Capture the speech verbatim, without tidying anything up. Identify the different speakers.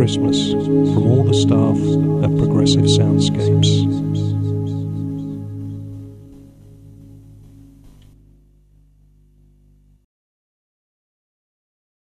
Speaker 1: Christmas from all the staff at Progressive Soundscapes.